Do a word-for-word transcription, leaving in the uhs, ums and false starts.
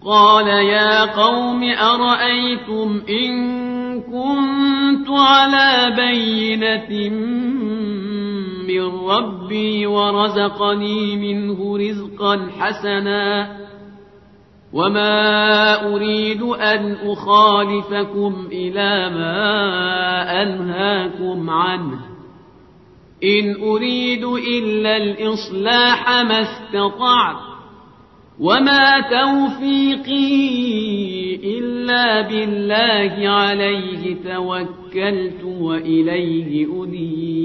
قال يا قوم أرأيتم إن كنت على بينة من ربي ورزقني منه رزقا حسنا وما أريد أن أخالفكم إلى ما أنهاكم عنه إن أريد إلا الإصلاح ما استطعت وما توفيقي إلا بالله عليه توكلت وإليه أنيب